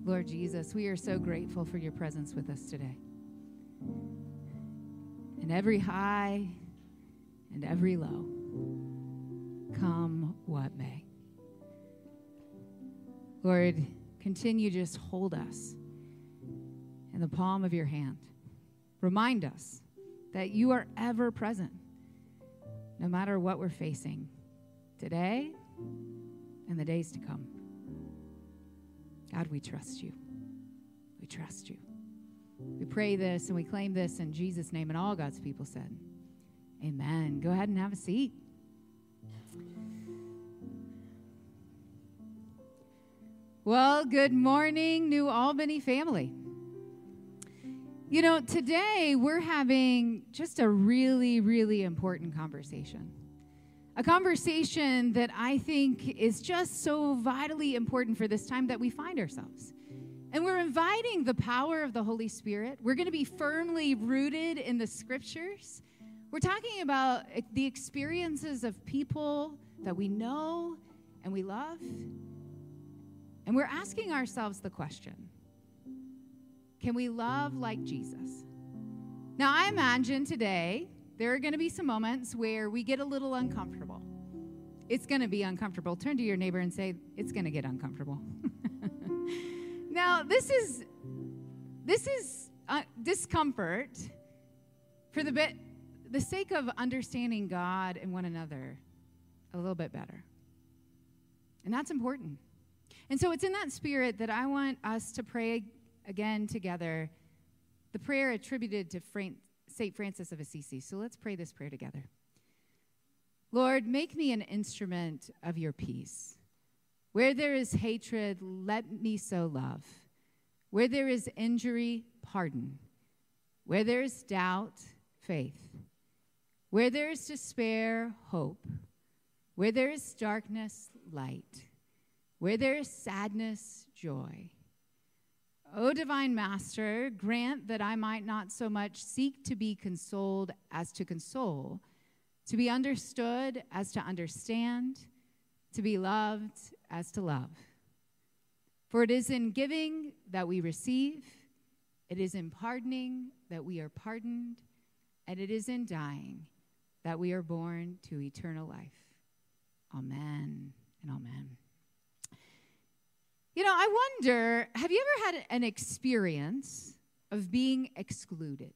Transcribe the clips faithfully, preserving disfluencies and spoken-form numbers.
Lord Jesus, we are so grateful for your presence with us today. And every high and every low, come what may. Lord, continue to just hold us in the palm of your hand. Remind us that you are ever present, no matter what we're facing today and the days to come. God, we trust you. We trust you. We pray this and we claim this in Jesus' name, and all God's people said, amen. Go ahead and have a seat. Well, good morning, New Albany family. You know, today we're having just a really, really important conversation. A conversation that I think is just so vitally important for this time that we find ourselves. And we're inviting the power of the Holy Spirit. We're going to be firmly rooted in the scriptures. We're talking about the experiences of people that we know and we love. And we're asking ourselves the question, can we love like Jesus? Now, I imagine today there are going to be some moments where we get a little uncomfortable. It's going to be uncomfortable. Turn to your neighbor and say, it's going to get uncomfortable. Now, this is this is uh, discomfort for the bit, the sake of understanding God and one another a little bit better. And that's important. And so it's in that spirit that I want us to pray again together, the prayer attributed to Fran- Saint Francis of Assisi. So let's pray this prayer together. Lord, make me an instrument of your peace. Where there is hatred, let me sow love. Where there is injury, pardon. Where there is doubt, faith. Where there is despair, hope. Where there is darkness, light. Where there is sadness, joy. O divine Master, grant that I might not so much seek to be consoled as to console, to be understood as to understand, to be loved as to love. For it is in giving that we receive, it is in pardoning that we are pardoned, and it is in dying that we are born to eternal life. Amen and amen. You know, I wonder, have you ever had an experience of being excluded?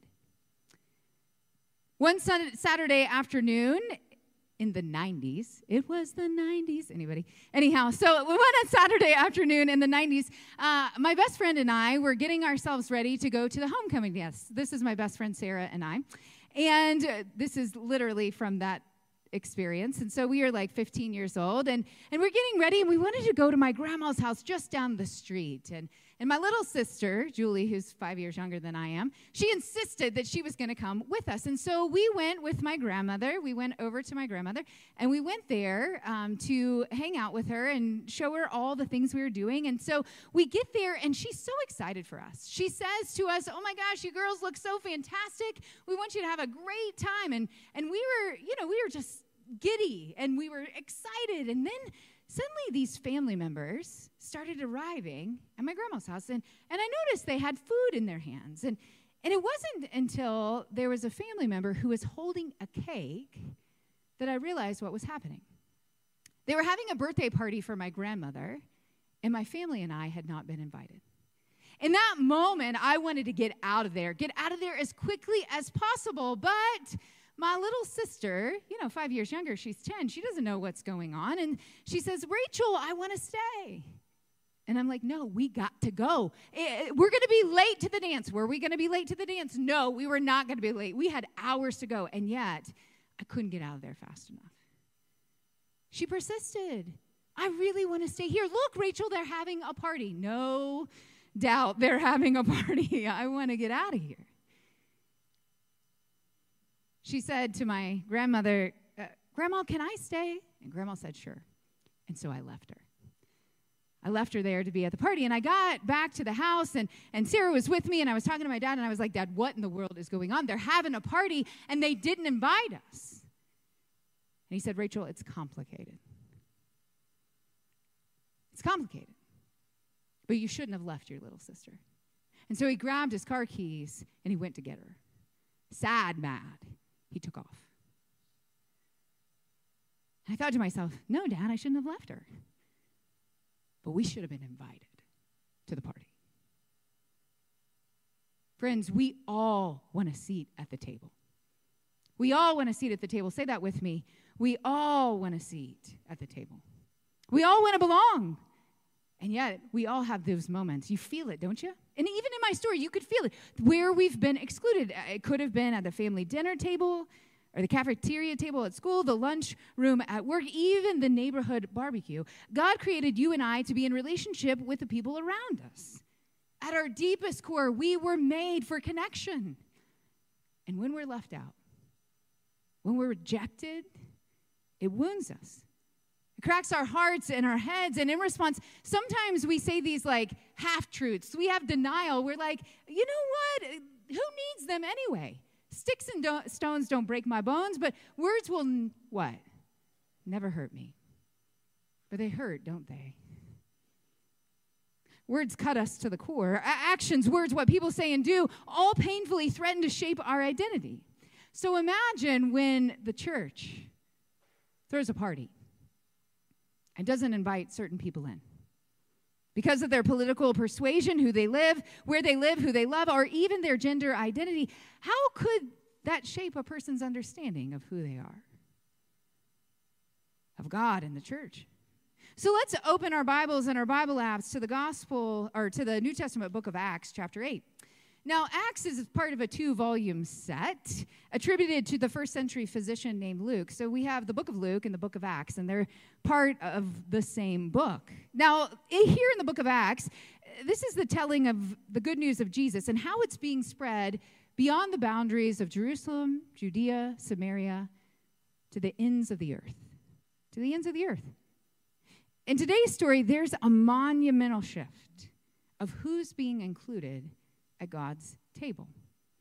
One Saturday afternoon in the nineties, it was the nineties, anybody? Anyhow, so we went on Saturday afternoon in the nineties. Uh, my best friend and I were getting ourselves ready to go to the homecoming dance. This is my best friend Sarah and I. And uh, this is literally from that experience. And so we were like fifteen years old, and, and we're getting ready, and we wanted to go to my grandma's house just down the street. And, and my little sister, Julie, who's five years younger than I am, she insisted that she was going to come with us. And so we went with my grandmother. We went over to my grandmother, and we went there um, to hang out with her and show her all the things we were doing. And so we get there, and she's so excited for us. She says to us, oh my gosh, you girls look so fantastic. We want you to have a great time. And, and we were, you know, we were just giddy, and we were excited. And then suddenly these family members started arriving at my grandma's house, and, and I noticed they had food in their hands. And, and it wasn't until there was a family member who was holding a cake that I realized what was happening. They were having a birthday party for my grandmother, and my family and I had not been invited. In that moment, I wanted to get out of there, get out of there as quickly as possible, but my little sister, you know, five years younger, she's ten. She doesn't know what's going on. And she says, Rachel, I want to stay. And I'm like, no, we got to go. We're going to be late to the dance. Were we going to be late to the dance? No, we were not going to be late. We had hours to go. And yet, I couldn't get out of there fast enough. She persisted. I really want to stay here. Look, Rachel, they're having a party. No doubt they're having a party. I want to get out of here. She said to my grandmother, uh, Grandma, can I stay? And Grandma said, sure. And so I left her. I left her there to be at the party, and I got back to the house, and, and Sarah was with me, and I was talking to my dad, and I was like, Dad, what in the world is going on? They're having a party, and they didn't invite us. And he said, Rachel, it's complicated. It's complicated. but you shouldn't have left your little sister. And so he grabbed his car keys and he went to get her. Sad, mad, he took off. And I thought to myself, no, Dad, I shouldn't have left her. But we should have been invited to the party. Friends, we all want a seat at the table. We all want a seat at the table. Say that with me. We all want a seat at the table. We all want to belong. And yet, we all have those moments. You feel it, don't you? And even in my story, you could feel it. Where we've been excluded. It could have been at the family dinner table, or the cafeteria table at school, the lunch room at work, even the neighborhood barbecue. God created you and I to be in relationship with the people around us. At our deepest core, we were made for connection. And when we're left out, when we're rejected, it wounds us. It cracks our hearts and our heads. And in response, sometimes we say these like half-truths. We have denial. We're like, you know what? Who needs them anyway? Sticks and do- stones don't break my bones, but words will, n- what? Never hurt me. But they hurt, don't they? Words cut us to the core. A- actions, words, what people say and do, all painfully threaten to shape our identity. So imagine when the church throws a party and doesn't invite certain people in. Because of their political persuasion, who they live, where they live, who they love, or even their gender identity, how could that shape a person's understanding of who they are? Of God and the church. So let's open our Bibles and our Bible apps to the gospel, or to the New Testament book of Acts, chapter eight. Now, Acts is part of a two-volume set attributed to the first century physician named Luke. So we have the book of Luke and the book of Acts, and they're part of the same book. Now, here in the book of Acts, this is the telling of the good news of Jesus and how it's being spread beyond the boundaries of Jerusalem, Judea, Samaria, to the ends of the earth. To the ends of the earth. In today's story, there's a monumental shift of who's being included at God's table.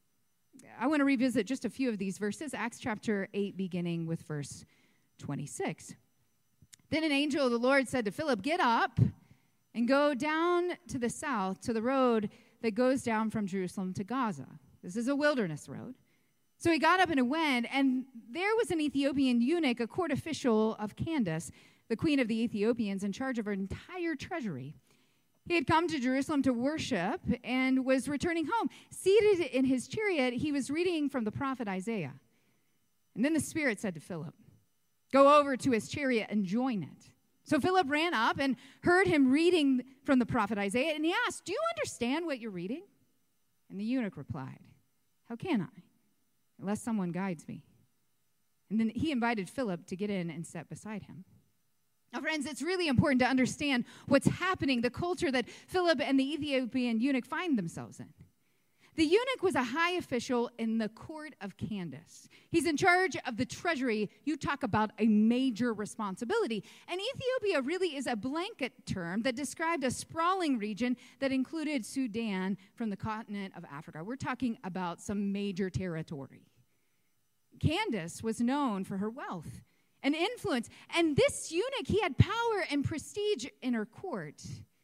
I want to revisit just a few of these verses. Acts chapter eight, beginning with verse twenty-six. Then an angel of the Lord said to Philip, "Get up and go down to the south to the road that goes down from Jerusalem to Gaza." This is a wilderness road. So he got up and went, and there was an Ethiopian eunuch, a court official of Candace, the queen of the Ethiopians, in charge of her entire treasury. He had come to Jerusalem to worship and was returning home. Seated in his chariot, he was reading from the prophet Isaiah. And then the Spirit said to Philip, "Go over to his chariot and join it." So Philip ran up and heard him reading from the prophet Isaiah, and he asked, "Do you understand what you're reading?" And the eunuch replied, "How can I, unless someone guides me?" And then he invited Philip to get in and sit beside him. Now, friends, it's really important to understand what's happening, the culture that Philip and the Ethiopian eunuch find themselves in. The eunuch was a high official in the court of Candace. He's in charge of the treasury. You talk about a major responsibility. And Ethiopia really is a blanket term that described a sprawling region that included Sudan from the continent of Africa. We're talking about some major territory. Candace was known for her wealth and influence. And this eunuch, he had power and prestige in her court.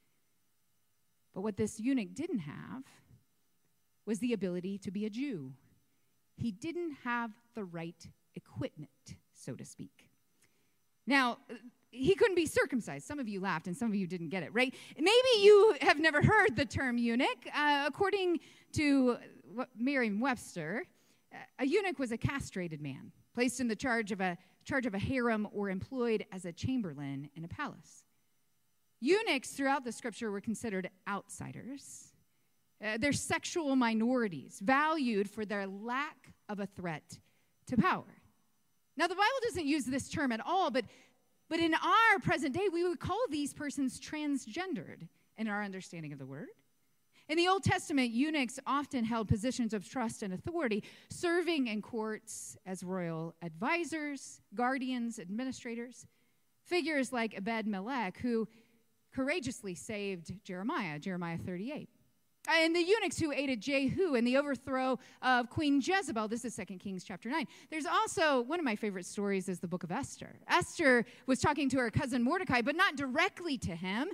But what this eunuch didn't have was the ability to be a Jew. He didn't have the right equipment, so to speak. Now, he couldn't be circumcised. Some of you laughed and some of you didn't get it, right? Maybe you have never heard the term eunuch. Uh, according to Merriam-Webster, a eunuch was a castrated man, placed in the charge of a charge of a harem or employed as a chamberlain in a palace. Eunuchs throughout the scripture were considered outsiders. Uh, they're sexual minorities, valued for their lack of a threat to power. Now, the Bible doesn't use this term at all, but, but in our present day, we would call these persons transgendered in our understanding of the word. In the Old Testament, eunuchs often held positions of trust and authority, serving in courts as royal advisors, guardians, administrators. Figures like Ebed-Melech, who courageously saved Jeremiah, Jeremiah thirty-eight. And the eunuchs who aided Jehu in the overthrow of Queen Jezebel. This is Second Kings chapter nine. There's also, one of my favorite stories is the book of Esther. Esther was talking to her cousin Mordecai, but not directly to him.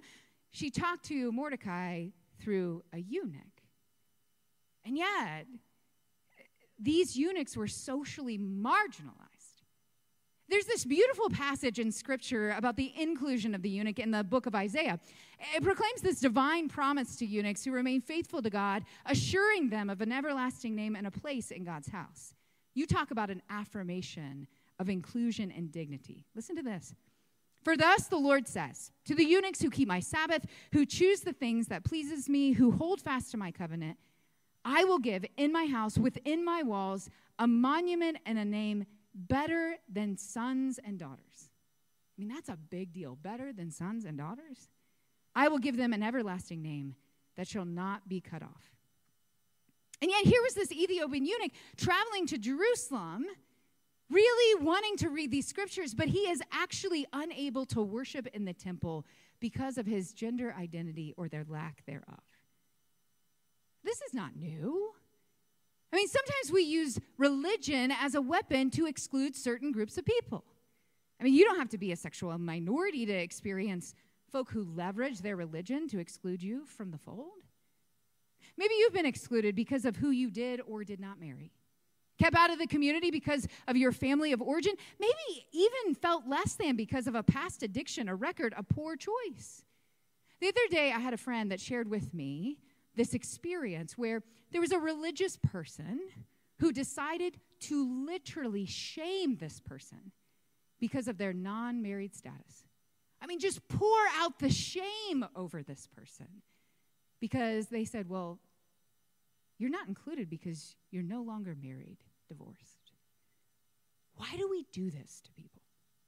she talked to Mordecai through a eunuch. And yet, these eunuchs were socially marginalized. There's this beautiful passage in Scripture about the inclusion of the eunuch in the book of Isaiah. It proclaims this divine promise to eunuchs who remain faithful to God, assuring them of an everlasting name and a place in God's house. You talk about an affirmation of inclusion and dignity. Listen to this. For thus the Lord says, to the eunuchs who keep my Sabbath, who choose the things that pleases me, who hold fast to my covenant, I will give in my house, within my walls, a monument and a name better than sons and daughters. I mean, that's a big deal. Better than sons and daughters? I will give them an everlasting name that shall not be cut off. And yet here was this Ethiopian eunuch traveling to Jerusalem, really wanting to read these scriptures, but he is actually unable to worship in the temple because of his gender identity or their lack thereof. This is not new. I mean, sometimes we use religion as a weapon to exclude certain groups of people. I mean, you don't have to be a sexual minority to experience folk who leverage their religion to exclude you from the fold. Maybe you've been excluded because of who you did or did not marry. Kept out of the community because of your family of origin. Maybe even felt less than because of a past addiction, a record, a poor choice. The other day, I had a friend that shared with me this experience where there was a religious person who decided to literally shame this person because of their non-married status. I mean, just pour out the shame over this person because they said, well, you're not included because you're no longer married, divorced. Why do we do this to people?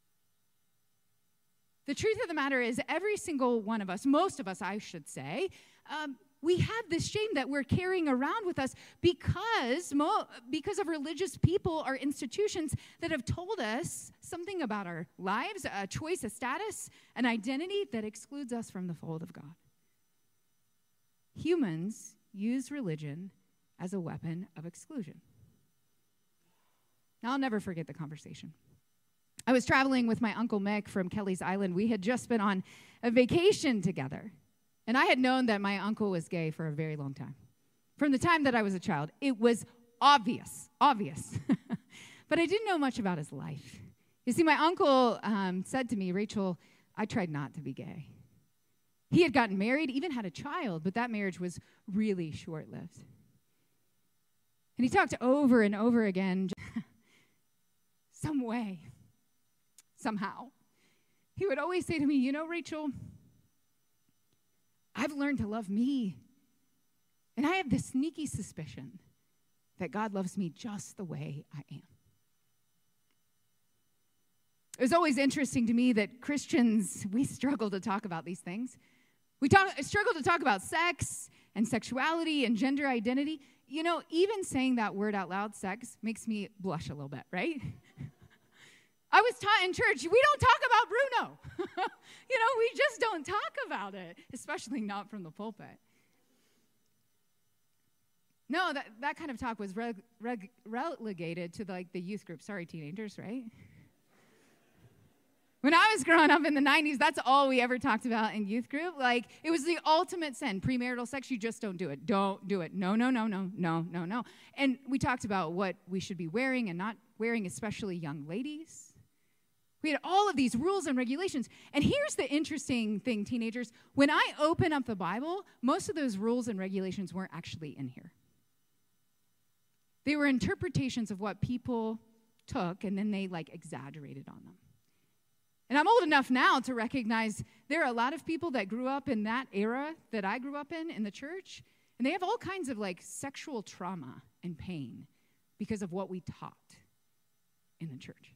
The truth of the matter is every single one of us, most of us, I should say, um, we have this shame that we're carrying around with us because, mo- because of religious people or institutions that have told us something about our lives, a choice, a status, an identity that excludes us from the fold of God. Humans use religion as a weapon of exclusion. Now, I'll never forget the conversation. I was traveling with my Uncle Mick from Kelly's Island. We had just been on a vacation together. And I had known that my uncle was gay for a very long time. From the time that I was a child, it was obvious, obvious. But I didn't know much about his life. You see, my uncle um, said to me, Rachel, I tried not to be gay. He had gotten married, even had a child, but that marriage was really short-lived. And he talked over and over again, some way, somehow. He would always say to me, you know, Rachel, I've learned to love me. And I have this sneaky suspicion that God loves me just the way I am. It was always interesting to me that Christians, we struggle to talk about these things. We talk, struggle to talk about sex and sexuality and gender identity. You know, even saying that word out loud, sex, makes me blush a little bit, right? I was taught in church, we don't talk about Bruno. You know, we just don't talk about it, especially not from the pulpit. No, that, that kind of talk was reg, reg, relegated to the, like the youth group. Sorry, teenagers, right? When I was growing up in the nineties, that's all we ever talked about in youth group. Like, it was the ultimate sin. Premarital sex, you just don't do it. Don't do it. No, no, no, no, no, no, no. And we talked about what we should be wearing and not wearing, especially young ladies. We had all of these rules and regulations. And here's the interesting thing, teenagers. When I open up the Bible, most of those rules and regulations weren't actually in here. They were interpretations of what people took, and then they, like, exaggerated on them. And I'm old enough now to recognize there are a lot of people that grew up in that era that I grew up in, in the church, and they have all kinds of, like, sexual trauma and pain because of what we taught in the church.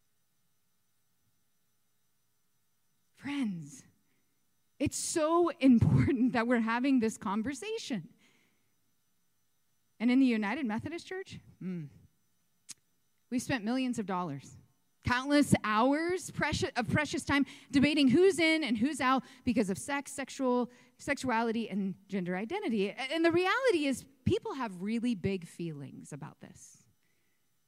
Friends, it's so important that we're having this conversation. And in the United Methodist Church, mm, we've spent millions of dollars, countless hours precious, of precious time debating who's in and who's out because of sex, sexual, sexuality, and gender identity. And the reality is people have really big feelings about this.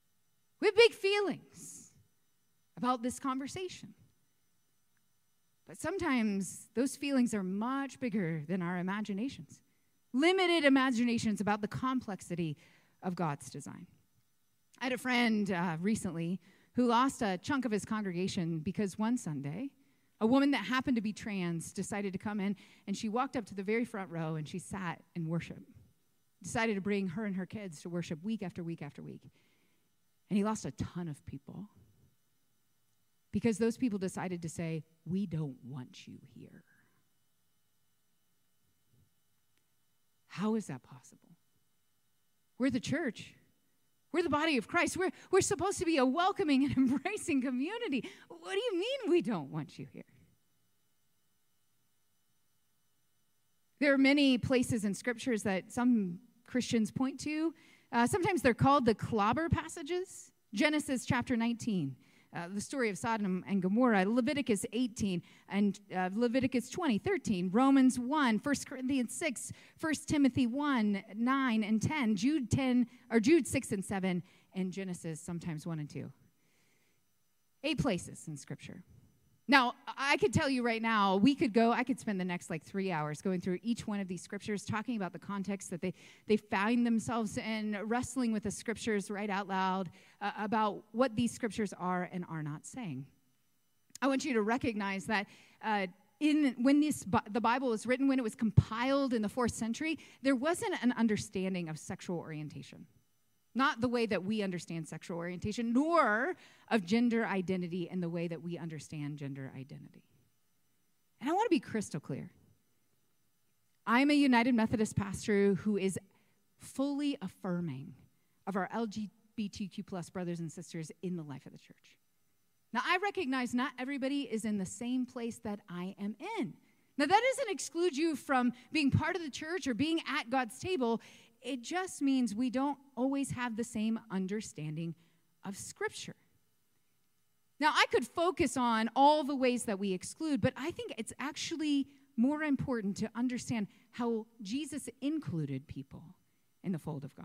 We have big feelings about this conversation. But sometimes those feelings are much bigger than our imaginations. Limited imaginations about the complexity of God's design. I had a friend uh, recently who lost a chunk of his congregation because one Sunday, a woman that happened to be trans decided to come in, and she walked up to the very front row and she sat in worship. Decided to bring her and her kids to worship week after week after week. And he lost a ton of people because those people decided to say, we don't want you here. How is that possible? We're the church. We're the body of Christ. We're, we're supposed to be a welcoming and embracing community. What do you mean we don't want you here? There are many places in scriptures that some Christians point to. Uh, sometimes they're called the clobber passages. Genesis chapter nineteen, uh, the story of Sodom and Gomorrah. Leviticus eighteen and uh, Leviticus twenty, thirteen. Romans one, First Corinthians six, First Timothy one, nine and ten. Jude ten, or Jude six and seven, and Genesis sometimes one and two. Eight places in Scripture. Now, I could tell you right now, we could go, I could spend the next like three hours going through each one of these scriptures, talking about the context that they, they find themselves in, wrestling with the scriptures right out loud uh, about what these scriptures are and are not saying. I want you to recognize that uh, in when this the Bible was written, when it was compiled in the fourth century, there wasn't an understanding of sexual orientation. Not the way that we understand sexual orientation, nor of gender identity in the way that we understand gender identity. And I want to be crystal clear. I'm a United Methodist pastor who is fully affirming of our L G B T Q plus brothers and sisters in the life of the church. Now, I recognize not everybody is in the same place that I am in. Now, that doesn't exclude you from being part of the church or being at God's table. It just means we don't always have the same understanding of Scripture. Now, I could focus on all the ways that we exclude, but I think it's actually more important to understand how Jesus included people in the fold of God.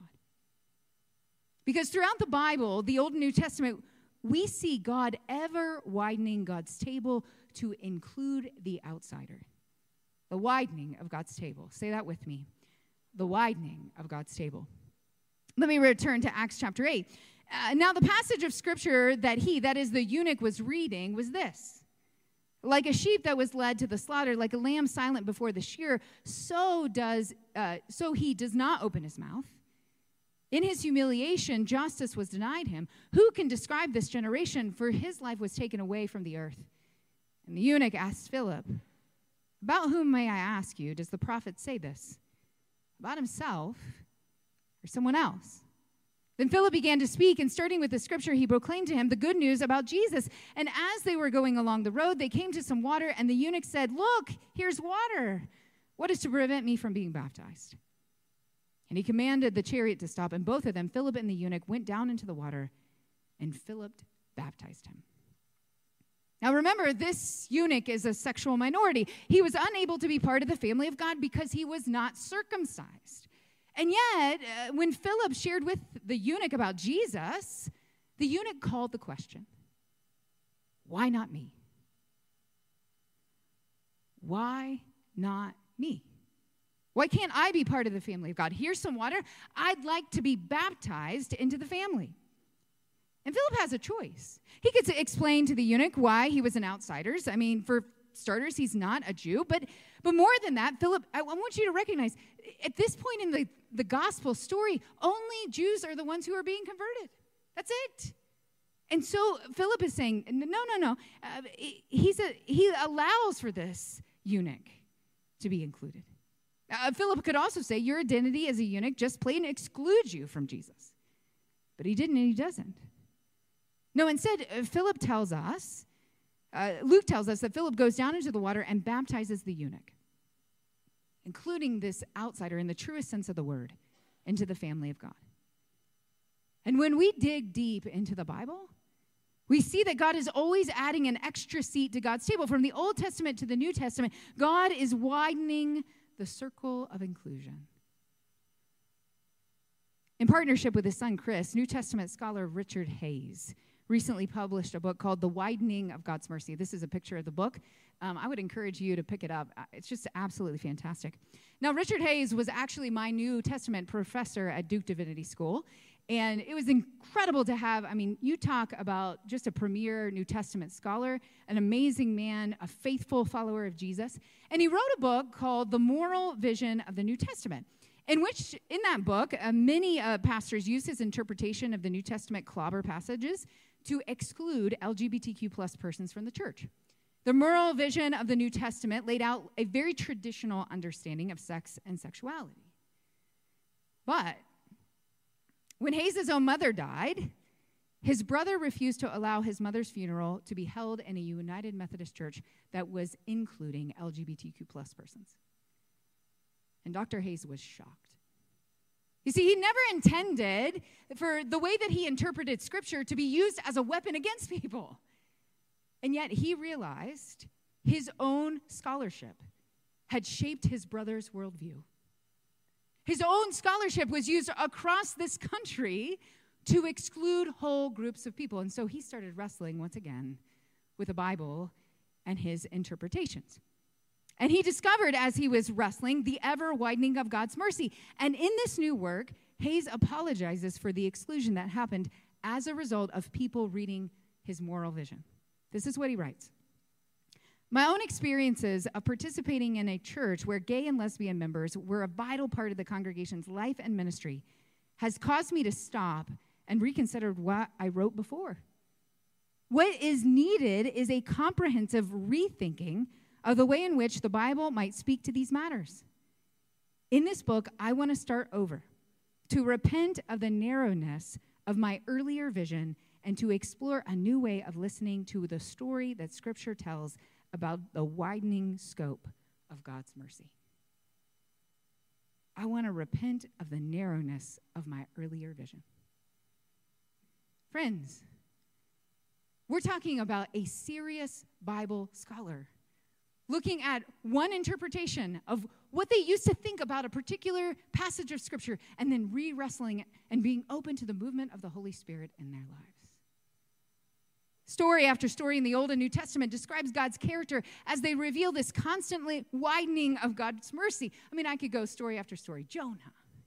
Because throughout the Bible, the Old and New Testament, we see God ever widening God's table to include the outsider. The widening of God's table. Say that with me. The widening of God's table. Let me return to Acts chapter eight. Uh, now, the passage of Scripture that he, that is the eunuch, was reading was this. Like a sheep that was led to the slaughter, like a lamb silent before the shearer, so does uh, so he does not open his mouth. In his humiliation, justice was denied him. Who can describe this generation? For his life was taken away from the earth. And the eunuch asked Philip, about whom, may I ask you, does the prophet say this? About himself or someone else? Then Philip began to speak, and starting with the scripture, he proclaimed to him the good news about Jesus. And as they were going along the road, they came to some water, and the eunuch said, look, here's water. What is to prevent me from being baptized? And he commanded the chariot to stop, and both of them, Philip and the eunuch, went down into the water, and Philip baptized him. Now remember, this eunuch is a sexual minority. He was unable to be part of the family of God because he was not circumcised. And yet, uh, when Philip shared with the eunuch about Jesus, the eunuch called the question, why not me? Why not me? Why can't I be part of the family of God? Here's some water. I'd like to be baptized into the family. And Philip has a choice. He could explain to the eunuch why he was an outsider. I mean, for starters, he's not a Jew. But but more than that, Philip, I want you to recognize, at this point in the, the gospel story, only Jews are the ones who are being converted. That's it. And so Philip is saying, no, no, no. Uh, he's a, he allows for this eunuch to be included. Uh, Philip could also say, your identity as a eunuch just plain excludes you from Jesus. But he didn't and he doesn't. No, instead, uh, Philip tells us, uh, Luke tells us that Philip goes down into the water and baptizes the eunuch, including this outsider in the truest sense of the word, into the family of God. And when we dig deep into the Bible, we see that God is always adding an extra seat to God's table. From the Old Testament to the New Testament, God is widening the circle of inclusion. In partnership with his son, Chris, New Testament scholar Richard Hayes recently published a book called The Widening of God's Mercy. This is a picture of the book. Um, I would encourage you to pick it up. It's just absolutely fantastic. Now, Richard Hays was actually my New Testament professor at Duke Divinity School, and it was incredible to have, I mean, you talk about just a premier New Testament scholar, an amazing man, a faithful follower of Jesus, and he wrote a book called The Moral Vision of the New Testament, in which, in that book, uh, many uh, pastors use his interpretation of the New Testament clobber passages to exclude L G B T Q plus persons from the church. The moral vision of the New Testament laid out a very traditional understanding of sex and sexuality. But when Hayes' own mother died, his brother refused to allow his mother's funeral to be held in a United Methodist Church that was including L G B T Q plus persons. And Doctor Hays was shocked. You see, he never intended for the way that he interpreted Scripture to be used as a weapon against people. And yet he realized his own scholarship had shaped his brother's worldview. His own scholarship was used across this country to exclude whole groups of people. And so he started wrestling once again with the Bible and his interpretations. And he discovered as he was wrestling the ever widening of God's mercy. And in this new work, Hays apologizes for the exclusion that happened as a result of people reading his moral vision. This is what he writes. My own experiences of participating in a church where gay and lesbian members were a vital part of the congregation's life and ministry has caused me to stop and reconsider what I wrote before. What is needed is a comprehensive rethinking of the way in which the Bible might speak to these matters. In this book, I want to start over, to repent of the narrowness of my earlier vision and to explore a new way of listening to the story that Scripture tells about the widening scope of God's mercy. I want to repent of the narrowness of my earlier vision. Friends, we're talking about a serious Bible scholar looking at one interpretation of what they used to think about a particular passage of Scripture and then re-wrestling it and being open to the movement of the Holy Spirit in their lives. Story after story in the Old and New Testament describes God's character as they reveal this constantly widening of God's mercy. I mean, I could go story after story. Jonah.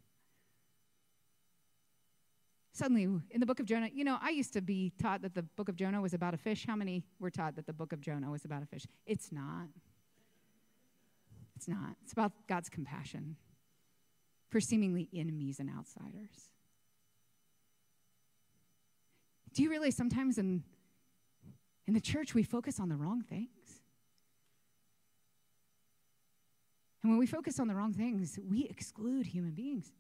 Suddenly, in the book of Jonah, you know, I used to be taught that the book of Jonah was about a fish. How many were taught that the book of Jonah was about a fish? It's not. It's not. It's about God's compassion for seemingly enemies and outsiders. Do you realize sometimes in In the church, we focus on the wrong things? And when we focus on the wrong things, we exclude human beings.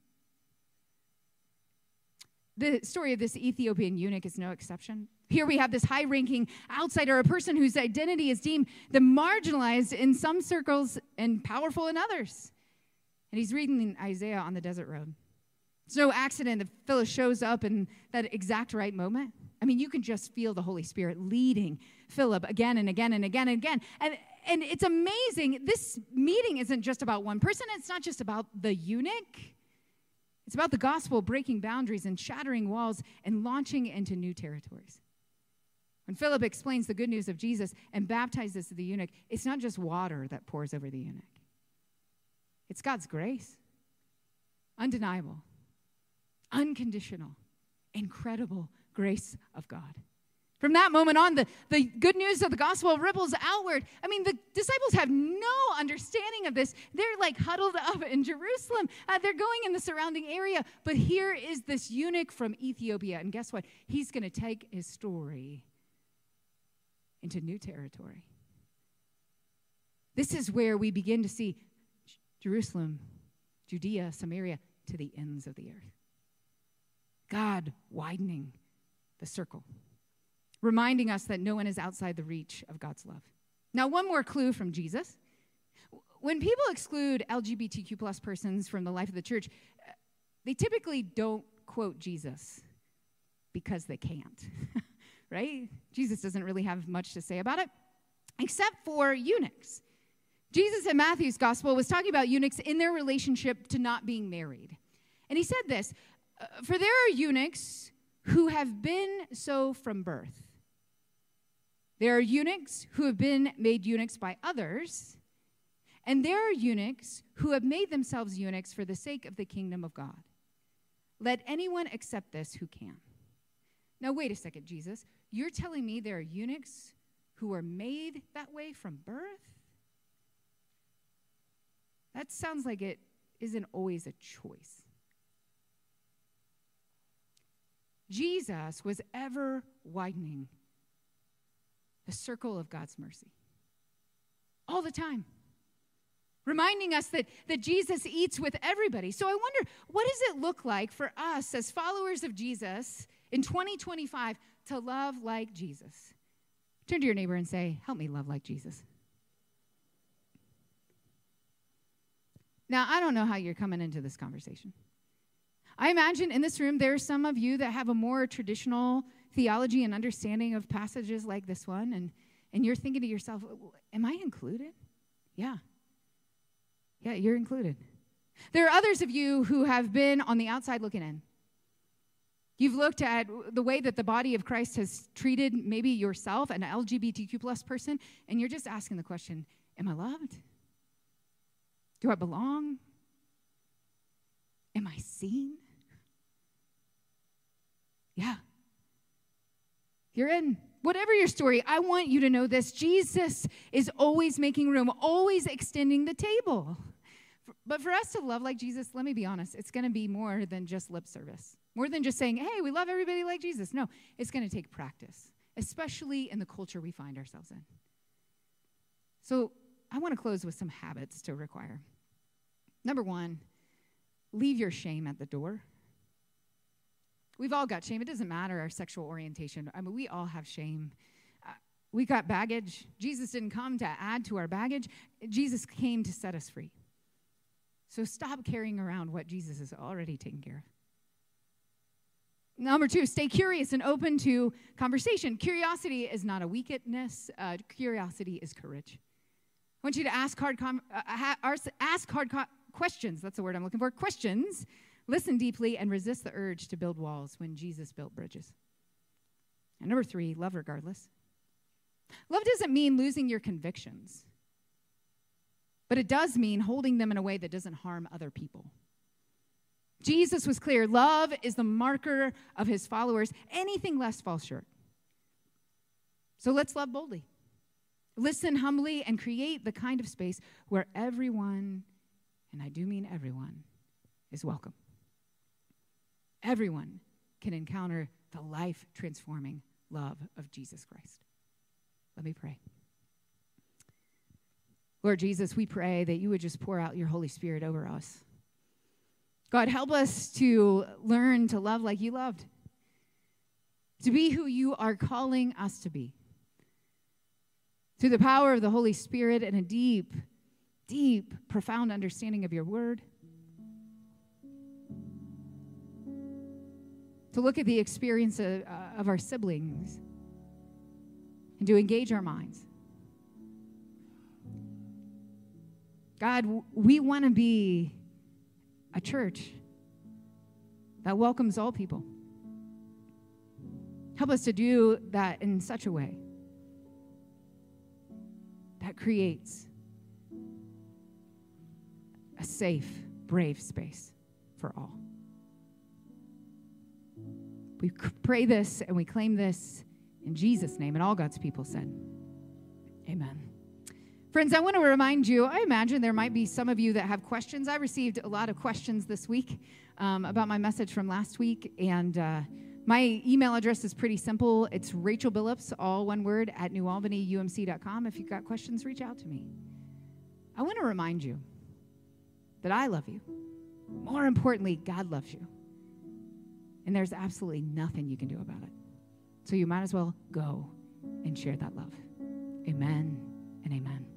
The story of this Ethiopian eunuch is no exception. Here we have this high-ranking outsider, a person whose identity is deemed the marginalized in some circles and powerful in others. And he's reading Isaiah on the desert road. It's no accident that Phyllis shows up in that exact right moment. I mean, you can just feel the Holy Spirit leading Philip again and again and again and again. And, and it's amazing. This meeting isn't just about one person. It's not just about the eunuch. It's about the gospel breaking boundaries and shattering walls and launching into new territories. When Philip explains the good news of Jesus and baptizes the eunuch, it's not just water that pours over the eunuch. It's God's grace. Undeniable. Unconditional. Incredible grace of God. From that moment on, the, the good news of the gospel ripples outward. I mean, the disciples have no understanding of this. They're like huddled up in Jerusalem. Uh, they're going in the surrounding area. But here is this eunuch from Ethiopia. And guess what? He's going to take his story into new territory. This is where we begin to see Jerusalem, Judea, Samaria, to the ends of the earth. God widening the circle, reminding us that no one is outside the reach of God's love. Now, one more clue from Jesus. When people exclude L G B T Q plus persons from the life of the church, they typically don't quote Jesus because they can't, right? Jesus doesn't really have much to say about it, except for eunuchs. Jesus in Matthew's gospel was talking about eunuchs in their relationship to not being married. And he said this, for there are eunuchs who have been so from birth. There are eunuchs who have been made eunuchs by others, and there are eunuchs who have made themselves eunuchs for the sake of the kingdom of God. Let anyone accept this who can. Now, wait a second, Jesus. You're telling me there are eunuchs who are made that way from birth? That sounds like it isn't always a choice. Jesus was ever widening the circle of God's mercy all the time, reminding us that, that Jesus eats with everybody. So I wonder, what does it look like for us as followers of Jesus in twenty twenty-five to love like Jesus? Turn to your neighbor and say, help me love like Jesus. Now, I don't know how you're coming into this conversation. I imagine in this room there are some of you that have a more traditional theology and understanding of passages like this one, and, and you're thinking to yourself, am I included? Yeah. Yeah, you're included. There are others of you who have been on the outside looking in. You've looked at the way that the body of Christ has treated maybe yourself, an L G B T Q plus person, and you're just asking the question, am I loved? Do I belong? Am I seen? Yeah. You're in. Whatever your story, I want you to know this. Jesus is always making room, always extending the table. But for us to love like Jesus, let me be honest, it's going to be more than just lip service. More than just saying, hey, we love everybody like Jesus. No, it's going to take practice, especially in the culture we find ourselves in. So I want to close with some habits to require. Number one, leave your shame at the door. We've all got shame. It doesn't matter our sexual orientation. I mean, we all have shame. Uh, we got baggage. Jesus didn't come to add to our baggage. Jesus came to set us free. So stop carrying around what Jesus has already taken care of. Number two, stay curious and open to conversation. Curiosity is not a weakness. Uh, curiosity is courage. I want you to ask hard, com- uh, ha- ask hard co- questions. That's the word I'm looking for. Questions. Listen deeply and resist the urge to build walls when Jesus built bridges. And number three, love regardless. Love doesn't mean losing your convictions, but it does mean holding them in a way that doesn't harm other people. Jesus was clear. Love is the marker of his followers. Anything less falls short. So let's love boldly. Listen humbly and create the kind of space where everyone, and I do mean everyone, is welcome. Everyone can encounter the life-transforming love of Jesus Christ. Let me pray. Lord Jesus, we pray that you would just pour out your Holy Spirit over us. God, help us to learn to love like you loved, to be who you are calling us to be. Through the power of the Holy Spirit and a deep, deep, profound understanding of your word, to look at the experience of, uh, of our siblings and to engage our minds. God, w- we want to be a church that welcomes all people. Help us to do that in such a way that creates a safe, brave space for all. We pray this and we claim this in Jesus' name, and all God's people said, amen. Friends, I want to remind you, I imagine there might be some of you that have questions. I received a lot of questions this week um, about my message from last week, and uh, my email address is pretty simple. It's Rachel Billups, all one word, at new albany u m c dot com. If you've got questions, reach out to me. I want to remind you that I love you. More importantly, God loves you. And there's absolutely nothing you can do about it. So you might as well go and share that love. Amen and amen.